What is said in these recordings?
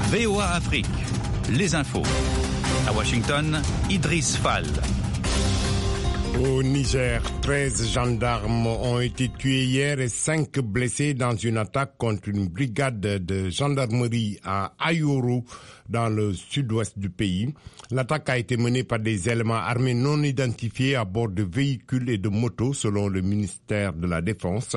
VOA Afrique, les infos. À Washington, Idriss Fall. Au Niger, 13 gendarmes ont été tués hier et 5 blessés dans une attaque contre une brigade de gendarmerie à Ayoru, dans le sud-ouest du pays. L'attaque a été menée par des éléments armés non identifiés à bord de véhicules et de motos, selon le ministère de la Défense.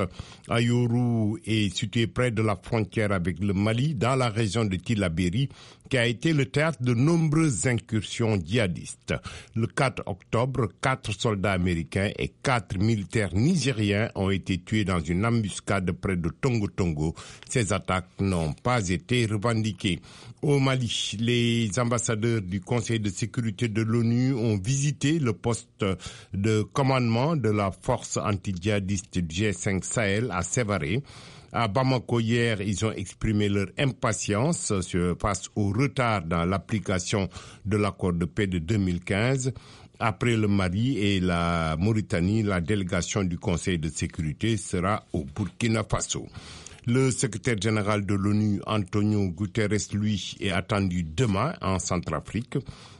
Ayoru est situé près de la frontière avec le Mali, dans la région de Tillabéri, qui a été le théâtre de nombreuses incursions djihadistes. Le 4 octobre, 4 soldats américains et 4 militaires nigériens ont été tués dans une embuscade près de Tongo Tongo. Ces attaques n'ont pas été revendiquées. Au Mali, les ambassadeurs du Conseil de sécurité de l'ONU ont visité le poste de commandement de la force anti-djihadiste du G5 Sahel à Sévaré. À Bamako hier, ils ont exprimé leur impatience face au retard dans l'application de l'accord de paix de 2015. Après le Mali et la Mauritanie, la délégation du Conseil de sécurité sera au Burkina Faso. Le secrétaire général de l'ONU, Antonio Guterres, lui, est attendu demain en Centrafrique.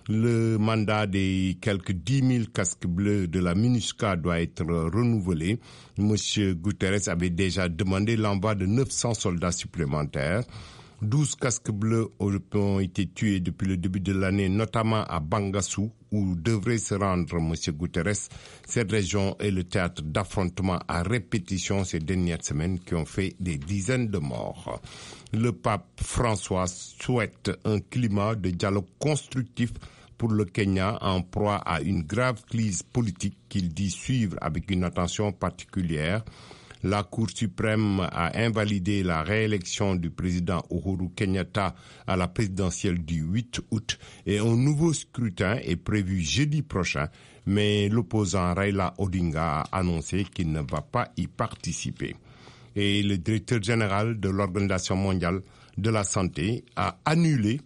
Le mandat des quelques 10 000 casques bleus de la MINUSCA doit être renouvelé. Monsieur Guterres avait déjà demandé l'envoi de 900 soldats supplémentaires. 12 casques bleus ont été tués depuis le début de l'année, notamment à Bangassou, où devrait se rendre M. Guterres. Cette région est le théâtre d'affrontements à répétition ces dernières semaines qui ont fait des dizaines de morts. Le pape François souhaite un climat de dialogue constructif pour le Kenya en proie à une grave crise politique qu'il dit suivre avec une attention particulière. La Cour suprême a invalidé la réélection du président Uhuru Kenyatta à la présidentielle du 8 août et un nouveau scrutin est prévu jeudi prochain, mais l'opposant Raila Odinga a annoncé qu'il ne va pas y participer. Et le directeur général de l'Organisation mondiale de la santé a annulé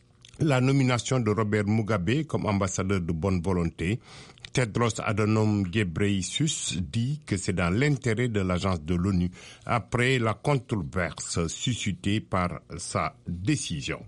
la nomination de Robert Mugabe comme ambassadeur de bonne volonté. Tedros Adhanom Ghebreyesus dit que c'est dans l'intérêt de l'agence de l'ONU après la controverse suscitée par sa décision.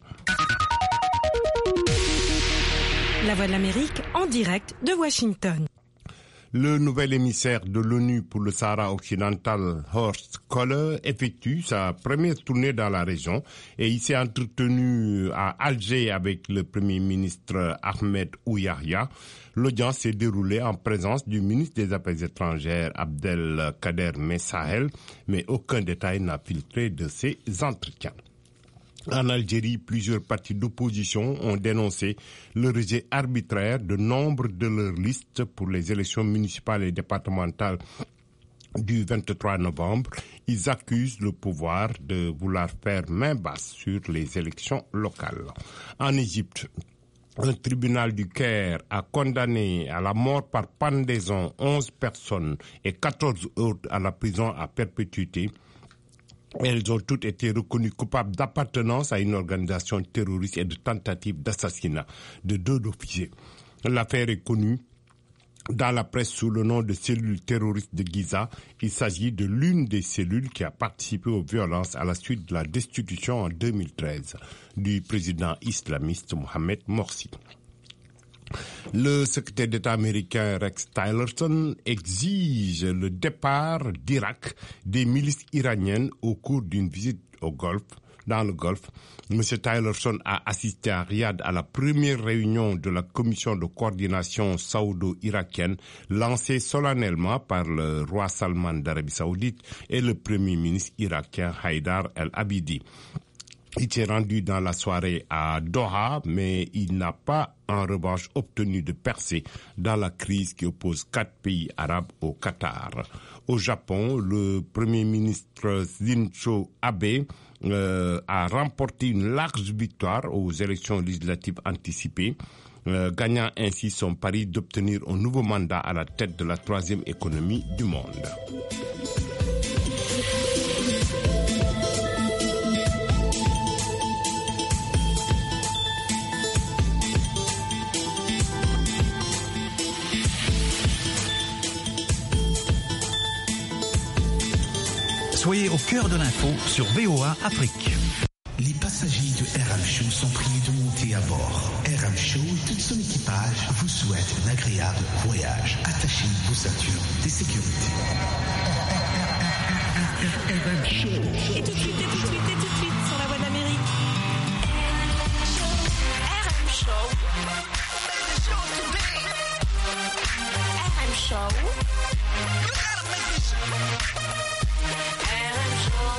La Voix de l'Amérique en direct de Washington. Le nouvel émissaire de l'ONU pour le Sahara occidental, Horst Köhler, effectue sa première tournée dans la région et il s'est entretenu à Alger avec le Premier ministre Ahmed Ouyahia. L'audience s'est déroulée en présence du ministre des Affaires étrangères Abdelkader Messahel, mais aucun détail n'a filtré de ces entretiens. En Algérie, plusieurs partis d'opposition ont dénoncé le rejet arbitraire de nombre de leurs listes pour les élections municipales et départementales du 23 novembre. Ils accusent le pouvoir de vouloir faire main basse sur les élections locales. En Égypte, un tribunal du Caire a condamné à la mort par pendaison 11 personnes et 14 autres à la prison à perpétuité. Elles ont toutes été reconnues coupables d'appartenance à une organisation terroriste et de tentative d'assassinat de 2 officiers. L'affaire est connue dans la presse sous le nom de cellule terroriste de Giza. Il s'agit de l'une des cellules qui a participé aux violences à la suite de la destitution en 2013 du président islamiste Mohamed Morsi. Le secrétaire d'État américain Rex Tillerson exige le départ d'Irak des milices iraniennes au cours d'une visite dans le Golfe. M. Tillerson a assisté à Riyad à la première réunion de la commission de coordination saoudo-irakienne lancée solennellement par le roi Salman d'Arabie Saoudite et le premier ministre irakien Haïdar el-Abidi. Il s'est rendu dans la soirée à Doha, mais il n'a pas en revanche obtenu de percée dans la crise qui oppose 4 pays arabes au Qatar. Au Japon, le premier ministre Shinzo Abe a remporté une large victoire aux élections législatives anticipées, gagnant ainsi son pari d'obtenir un nouveau mandat à la tête de la 3e économie du monde. Soyez au cœur de l'info sur VOA Afrique. Les passagers de RM Show sont priés de monter à bord. RM Show et tout son équipage vous souhaitent un agréable voyage. Attachez vos ceintures de sécurité. RM Show. Et tout de suite, sur la voie d'Amérique. RM Show. RM Show. You gotta make this show. RM Show.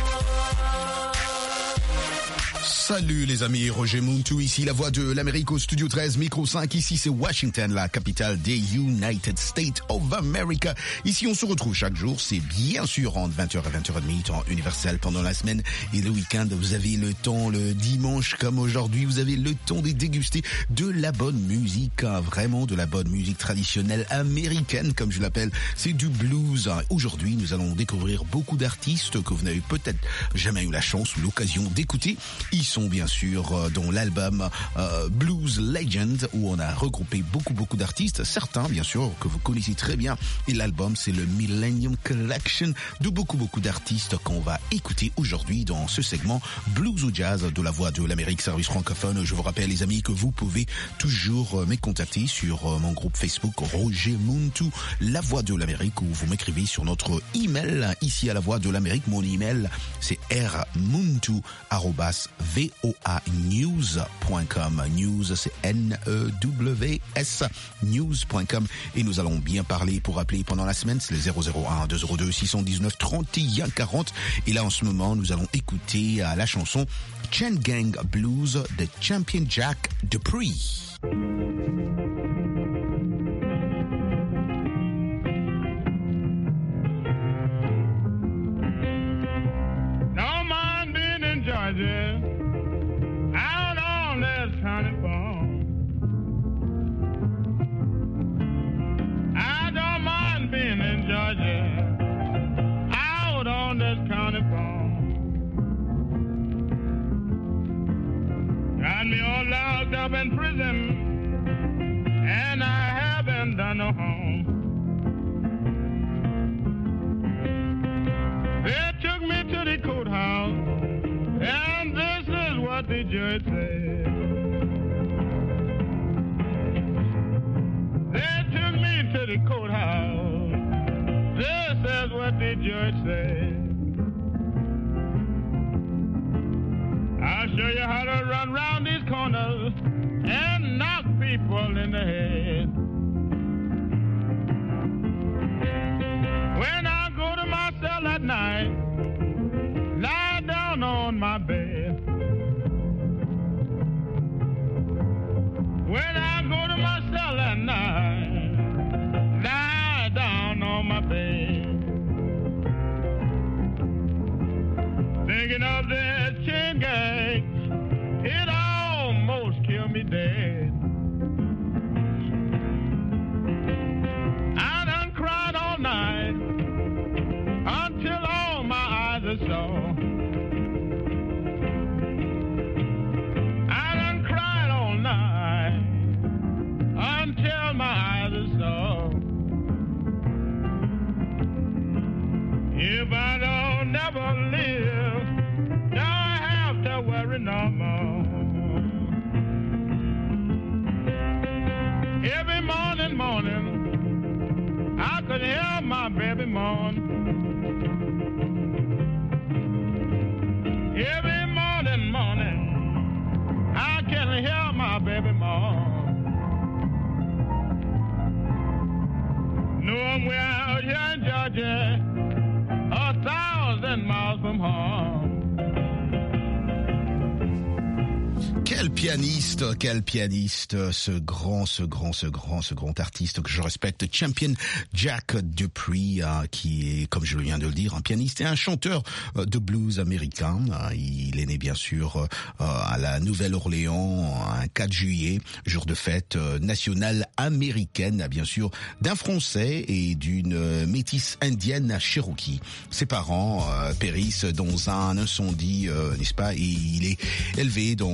Salut les amis, Roger Muntu ici, la voix de l'Amérique au studio 13, micro 5, ici c'est Washington, la capitale des United States of America. Ici on se retrouve chaque jour, c'est bien sûr entre 20h et 20h30, temps universel pendant la semaine et le week-end. Vous avez le temps, le dimanche comme aujourd'hui, vous avez le temps de déguster de la bonne musique, vraiment de la bonne musique traditionnelle américaine comme je l'appelle, c'est du blues. Aujourd'hui nous allons découvrir beaucoup d'artistes que vous n'avez peut-être jamais eu la chance ou l'occasion d'écouter. Ils sont bien sûr dans l'album Blues Legend où on a regroupé beaucoup d'artistes, certains bien sûr que vous connaissez très bien, et l'album c'est le Millennium Collection de beaucoup d'artistes qu'on va écouter aujourd'hui dans ce segment Blues ou Jazz de la voix de l'Amérique service francophone. Je vous rappelle les amis que vous pouvez toujours me contacter sur mon groupe Facebook Roger Muntu, la voix de l'Amérique, ou vous m'écrivez sur notre email ici à la voix de l'Amérique. Mon email c'est rmuntu@voanews.com. News c'est N-E-W-S news.com, et nous allons bien parler. Pour appeler pendant la semaine c'est le 001-202-619-3140, et là en ce moment nous allons écouter la chanson Chain Gang Blues de Champion Jack Dupree. Georgia, out on this county farm. I don't mind being in Georgia, out on this county farm. Got me all locked up in prison, and I haven't done no harm. They took me to the courthouse, and this is what the judge said. They took me to the courthouse. This is what the judge said. I'll show you how to run round these corners and knock people in the head. When I go to my cell at night, lie down on my bed. When I go to my cell at night, lie down on my bed. Thinking of that chain gang, it almost killed me dead. I done cried all night until all my eyes are sore. I done cried all night until my eyes are sore. If I don't never live, don't have to worry no more. Every morning, I could hear my baby moan. Every morning, I can hear my baby moan. Knowing we're out here in Georgia, 1,000 miles from home. Quel pianiste, ce grand artiste que je respecte, Champion Jack Dupree, qui est, comme je viens de le dire, un pianiste et un chanteur de blues américain. Il est né bien sûr à la Nouvelle-Orléans un 4 juillet, jour de fête nationale américaine, bien sûr, d'un Français et d'une métisse indienne Cherokee. Ses parents périssent dans un incendie, n'est-ce pas, et il est élevé dans un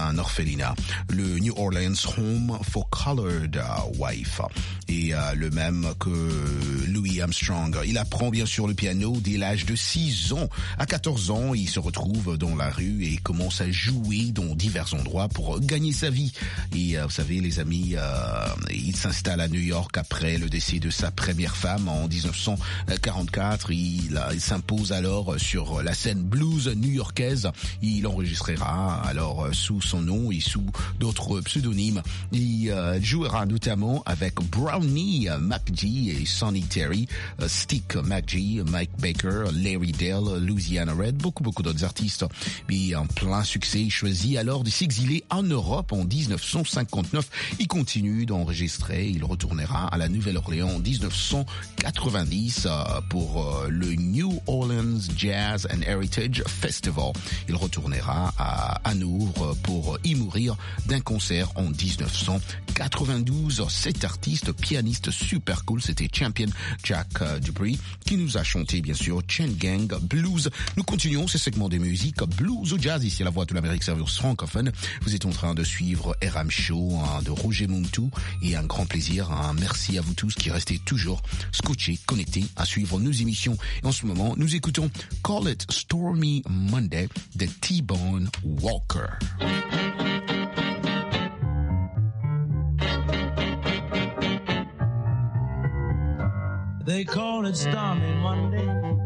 un orphelinat, le New Orleans Home for Colored Wife, et le même que Louis Armstrong. Il apprend bien sûr le piano dès l'âge de 6 ans. À 14 ans, il se retrouve dans la rue et commence à jouer dans divers endroits pour gagner sa vie. Et vous savez les amis, il s'installe à New York après le décès de sa première femme en 1944. Il s'impose alors sur la scène blues new-yorkaise. Il enregistrera alors sous son nom et sous d'autres pseudonymes. Il jouera notamment avec Brownie McGee et Sonny Terry, Stick McGee, Mike Baker, Larry Dell, Louisiana Red, beaucoup d'autres artistes. Mais en plein succès, il choisit alors de s'exiler en Europe en 1959. Il continue d'enregistrer. Il retournera à la Nouvelle-Orléans en 1990 pour le New Orleans Jazz and Heritage Festival. Il retournera à Hanovre pour y mourir d'un cancer en 1992. Cet artiste, pianiste super cool, c'était Champion Jack Dupree qui nous a chanté bien sûr Chain Gang Blues. Nous continuons ce segment des musiques blues ou jazz ici à la Voix de l'Amérique service francophone. Vous êtes en train de suivre RM Show de Roger Muntu et un grand plaisir. Merci à vous tous qui restez toujours scotchés, connectés à suivre nos émissions. Et en ce moment, nous écoutons Call It Stormy Monday de T-Bone Walker. They call it stormy Monday,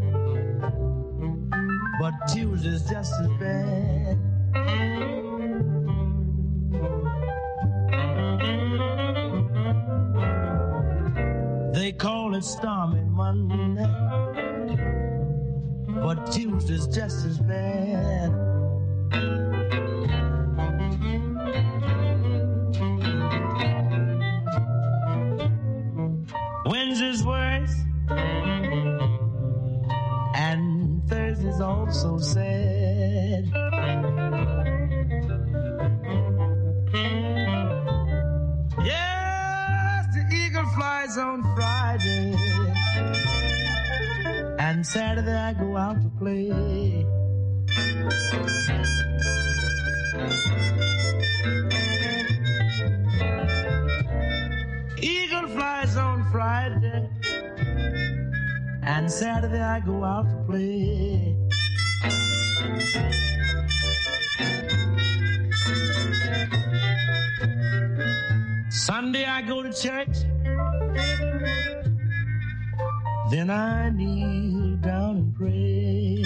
but Tuesday's just as bad. They call it stormy Monday, but Tuesday's just as bad. Wednesday's worse, and Thursday's also sad. Yes, the eagle flies on Friday, and Saturday I go out to play. Eagle flies on Friday, and Saturday I go out to play. Sunday I go to church, then I kneel down and pray.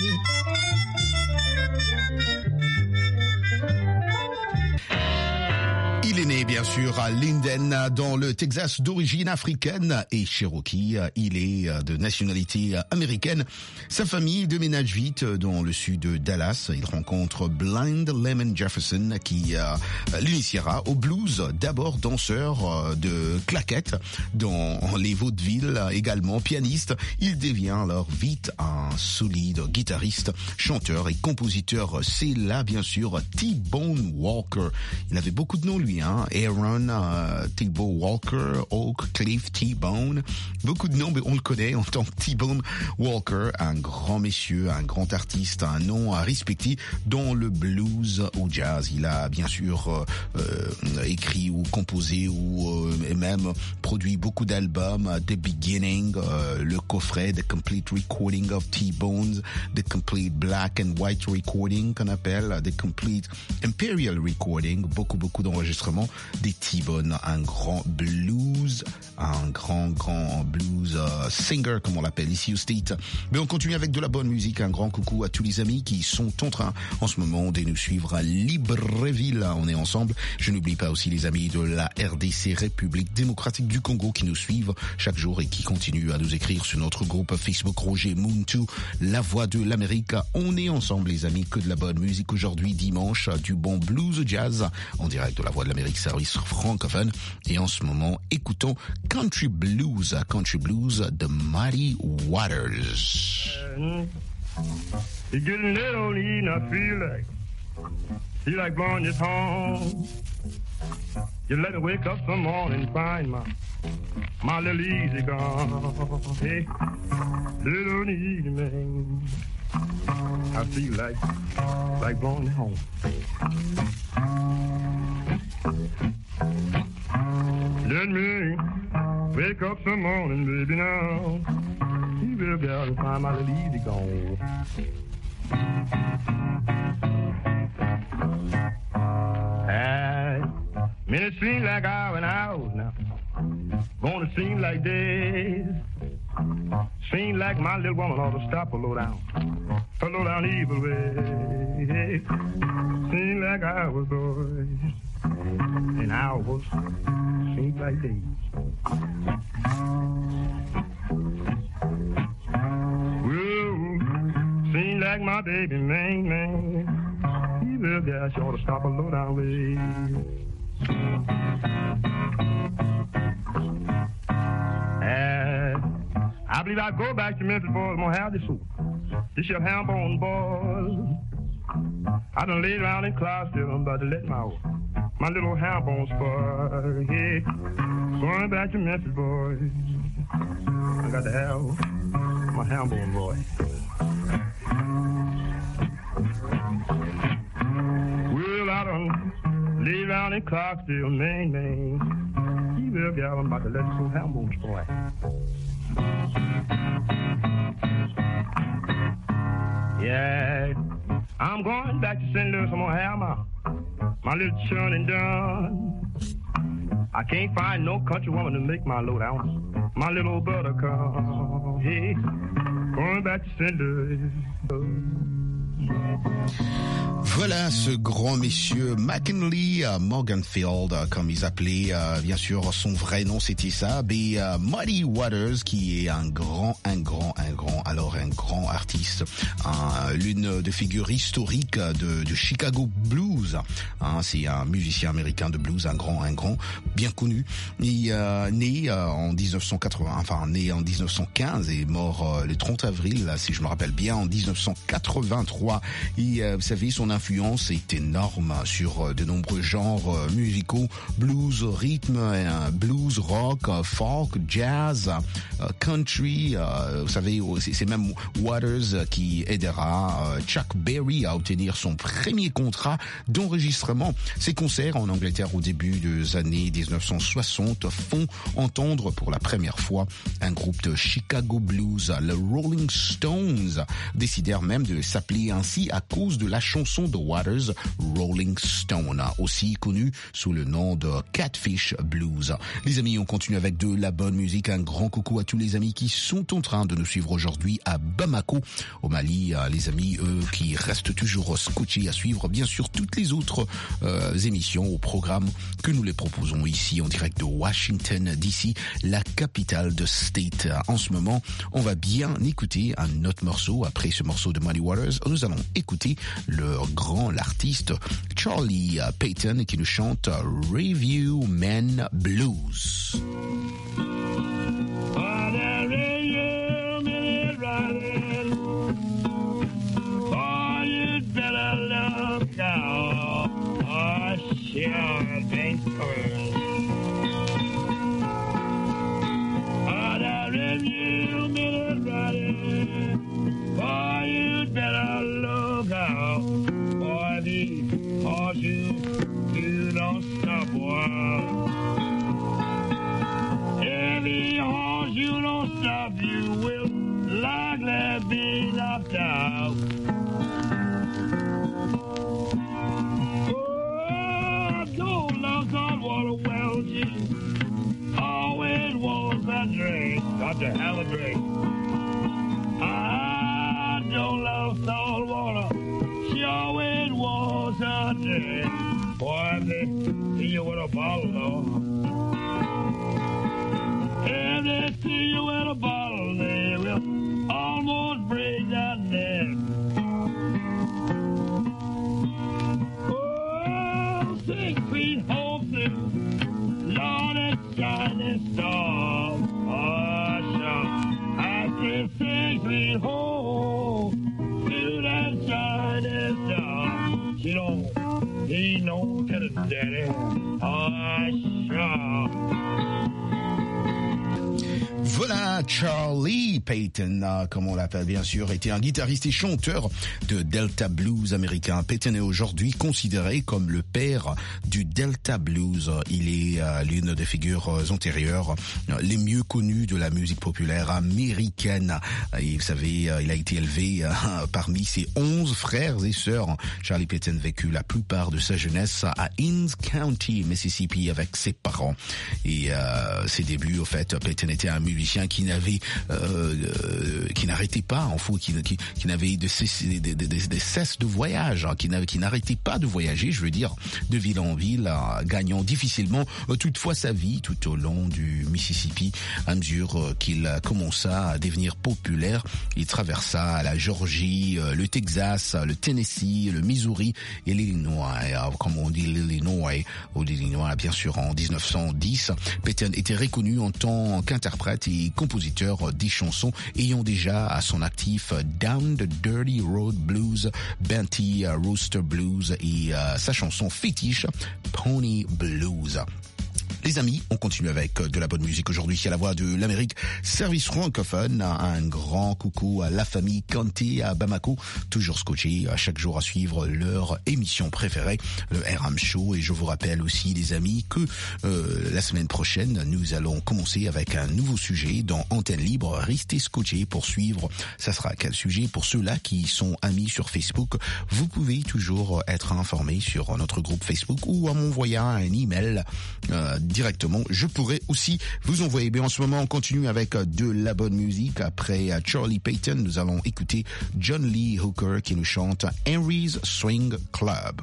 Il est né bien sûr à Linden dans le Texas d'origine africaine et Cherokee. Il est de nationalité américaine. Sa famille déménage vite dans le sud de Dallas. Il rencontre Blind Lemon Jefferson qui l'initiera au blues. D'abord danseur de claquettes dans les vaudevilles, également pianiste. Il devient alors vite un solide guitariste, chanteur et compositeur. C'est là bien sûr T-Bone Walker. Il avait beaucoup de noms lui. Aaron, T-Bone Walker, Oak, Cliff, T-Bone. Beaucoup de noms, mais on le connaît en tant que T-Bone Walker. Un grand monsieur, un grand artiste, un nom à respecter dans le blues ou jazz. Il a bien sûr écrit ou composé ou même produit beaucoup d'albums. The Beginning, le coffret, The Complete Recording of T-Bones, The Complete Black and White Recording qu'on appelle, The Complete Imperial Recording. Beaucoup d'enregistrements des T-Bone, un grand blues, un grand blues singer comme on l'appelle ici au State. Mais on continue avec de la bonne musique. Un grand coucou à tous les amis qui sont en train en ce moment de nous suivre à Libreville. On est ensemble. Je n'oublie pas aussi les amis de la RDC, République démocratique du Congo, qui nous suivent chaque jour et qui continuent à nous écrire sur notre groupe Facebook Roger Muntu, la voix de l'Amérique. On est ensemble les amis, que de la bonne musique aujourd'hui dimanche, du bon blues jazz en direct de la voix de l'Amérique service francophone. Et en ce moment, écoutons Country Blues de Muddy Waters. It's getting late on the evening, I feel like blowing this horn. You let me wake up some morning and find my little easy gone. Hey, little evening, I feel like blowing it home. Let me wake up some morning, baby, now. He will get out and find my little easy gone. Minutes seem like hours and hours now. Gonna seem like days. Seem like my little woman ought to stop a low down. A low down evil way. Seem like hours, boys. And hours seem like days. Whoa, seem like my baby, man. He will get she ought to stop a low down way. I believe I'll go back to Memphis, boys. I'm gonna have this soup. This your ham bone, boys. I done laid around in Clarksville. I'm about to let my little ham bones spoil. Yeah. Going back to Memphis, boys. I got to have my ham bone, boy. Well, I done laid around in Clarksville, man. He will be out. I'm about to let this old ham bone spoil. Yeah, I'm going back to St. Louis. I'm gonna have my little churning done. I can't find no country woman to make my load out. My little buttercup. Hey, going back to St. Louis. Voilà ce grand monsieur McKinley Morganfield, comme ils appelaient, bien sûr, son vrai nom c'était ça, mais Muddy Waters, qui est un grand artiste, l'une des figures historiques de Chicago Blues. C'est un musicien américain de blues, un grand, bien connu. Il est né en 1915 et mort le 30 avril, si je me rappelle bien, en 1983. Et vous savez, son influence est énorme sur de nombreux genres musicaux, blues, rythme, blues, rock, folk, jazz, country. Vous savez, c'est même Waters qui aidera Chuck Berry à obtenir son premier contrat d'enregistrement. Ses concerts en Angleterre au début des années 1960 font entendre pour la première fois un groupe de Chicago Blues, le Rolling Stones, décidèrent même de s'appeler ainsi à cause de la chanson de Waters, Rolling Stone, aussi connue sous le nom de Catfish Blues. Les amis, on continue avec de la bonne musique. Un grand coucou à tous les amis qui sont en train de nous suivre aujourd'hui à Bamako, au Mali. Les amis, eux, qui restent toujours scotchés à suivre, bien sûr, toutes les autres émissions au programme que nous les proposons ici en direct de Washington DC, la capitale de State. En ce moment, on va bien écouter un autre morceau. Après ce morceau de Muddy Waters, nous allons écouter l'artiste Charlie Payton qui nous chante Review Men Blues. You don't stop, boy. Every horse you don't stop, you will likely be knocked out. Oh, don't love saltwater well, she always wants a drink. Got to have a drink. I don't love saltwater. She always wants a drink. Boy, if they see you with a bottle, though. If they see you with a bottle, they will almost break that neck. Oh, 6 feet home, Lord, it's shining star. Oh, sure. I said 6 feet home to that shining star. She don't need no tennis, daddy. Oh, sure. Voilà, Charlie Payton, comme on l'appelle bien sûr, était un guitariste et chanteur de Delta Blues américain. Payton est aujourd'hui considéré comme le père du Delta Blues. Il est l'une des figures antérieures les mieux connues de la musique populaire américaine. Et vous savez, il a été élevé parmi ses 11 frères et sœurs. Charlie Payton vécut la plupart de sa jeunesse à Hinds County, Mississippi, avec ses parents. Et ses débuts, au fait, Payton était un musicien qui n'arrêtait pas, en fou, qui n'avait des cesses de voyage, qui n'arrêtait pas de voyager, je veux dire, de ville en ville, gagnant difficilement toutefois sa vie tout au long du Mississippi. À mesure qu'il commença à devenir populaire, il traversa la Georgie, le Texas, le Tennessee, le Missouri et l'Illinois. Comme on dit l'Illinois, ou l'Illinois bien sûr en 1910, Payton était reconnu en tant qu'interprète et compositeur des chansons ayant déjà à son actif Down the Dirty Road Blues, Benty Rooster Blues et sa chanson fétiche Pony Blues. Les amis, on continue avec de la bonne musique aujourd'hui à la voix de l'Amérique, service francophone. Un grand coucou à la famille Kanté à Bamako, toujours scotché chaque jour à suivre leur émission préférée, le RM Show. Et je vous rappelle aussi, les amis, que la semaine prochaine, nous allons commencer avec un nouveau sujet dans Antenne Libre. Restez scotchés pour suivre. Ça sera quel sujet? Pour ceux-là qui sont amis sur Facebook, vous pouvez toujours être informés sur notre groupe Facebook ou en m'envoyant un email directement. Je pourrais aussi vous envoyer. Mais en ce moment, on continue avec de la bonne musique. Après Charlie Payton, nous allons écouter John Lee Hooker qui nous chante Henry's Swing Club.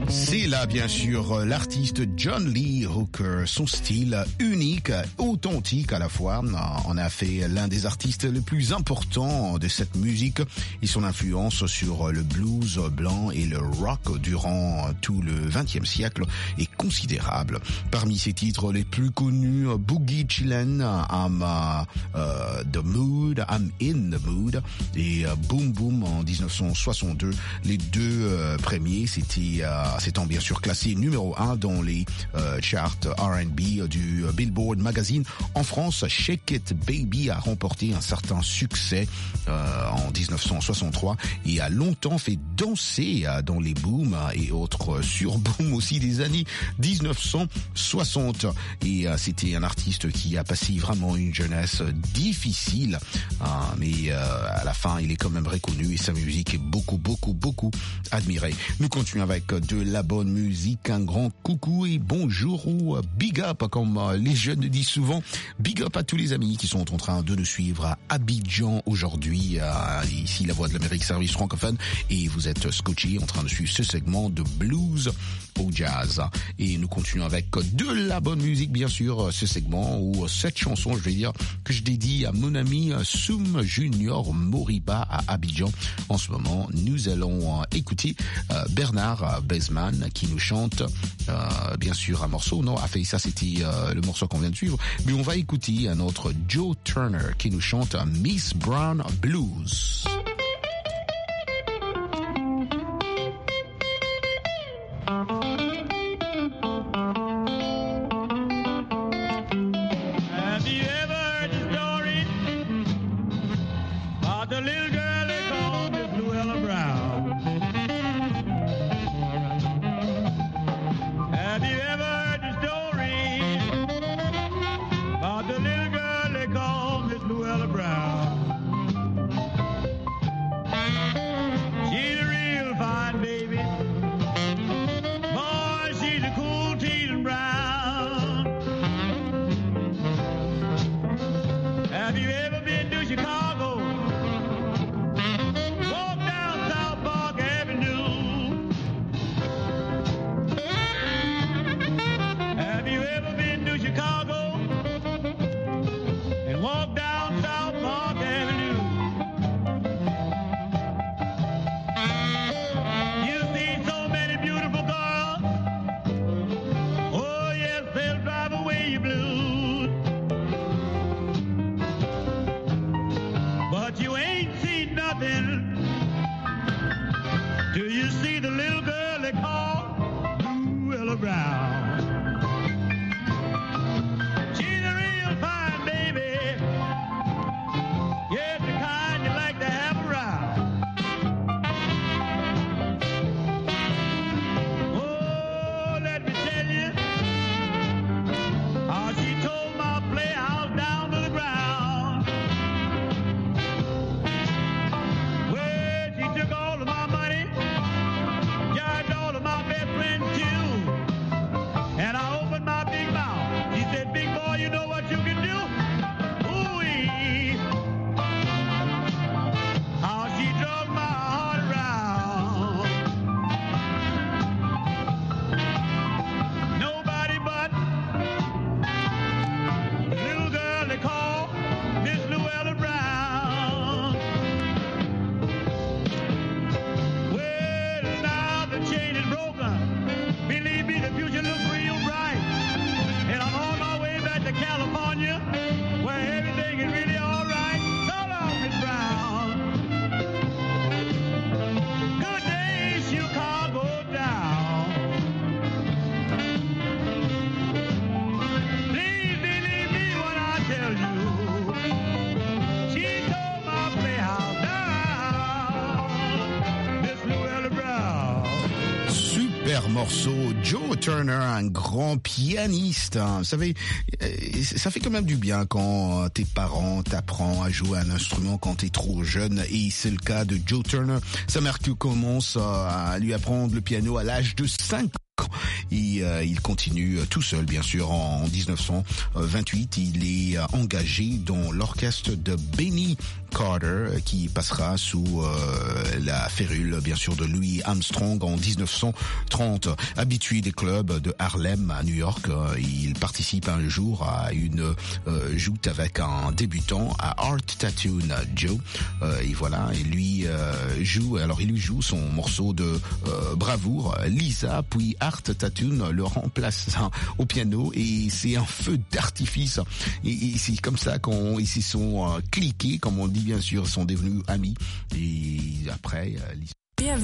C'est là, bien sûr, l'artiste John Lee Hooker. Son style unique, authentique à la fois, en a fait l'un des artistes les plus importants de cette musique et son influence sur le blues blanc et le rock durant tout le XXe siècle est considérable. Parmi ses titres les plus connus, Boogie Chillin', I'm the Mood, I'm in the Mood et Boom Boom en 1962. Les deux premiers, s'étant bien sûr classé numéro 1 dans les charts R&B du Billboard Magazine. En France, Shake It Baby a remporté un certain succès en 1963 et a longtemps fait danser dans les booms et autres surbooms aussi des années 1960. Et c'était un artiste qui a passé vraiment une jeunesse difficile, mais à la fin, il est quand même reconnu et sa musique est beaucoup admirée. Nous continuons avec de la bonne musique, un grand coucou et bonjour ou big up, comme les jeunes disent souvent. Big up à tous les amis qui sont en train de nous suivre à Abidjan aujourd'hui, ici la Voix de l'Amérique, service francophone, et vous êtes scotchés en train de suivre ce segment de blues au jazz. Et nous continuons avec de la bonne musique, bien sûr, ce segment ou cette chanson, je vais dire, que je dédie à mon ami Soum Junior Moriba à Abidjan. En ce moment, nous allons écouter Bernard Bezman qui nous chante bien sûr un morceau. Non, a fait ça, c'était le morceau qu'on vient de suivre. Mais on va écouter un autre Joe Turner qui nous chante Miss Brown Blues. Morceau, Joe Turner, un grand pianiste. Vous savez, ça fait quand même du bien quand tes parents t'apprennent à jouer un instrument quand t'es trop jeune. Et c'est le cas de Joe Turner. Sa mère qui commence à lui apprendre le piano à l'âge de 5 ans. Et il continue tout seul, bien sûr. En 1928, il est engagé dans l'orchestre de Benny Carter, qui passera sous la férule, bien sûr, de Louis Armstrong en 1930. Habitué des clubs de Harlem à New York, il participe un jour à une joute avec un débutant à Art Tattoo Joe. Et voilà, il lui joue son morceau de bravoure, Lisa, puis Art Tattoo le remplace au piano et c'est un feu d'artifice. Et c'est comme ça ils se sont cliqués, comme on dit bien sûr, sont devenus amis. Et après,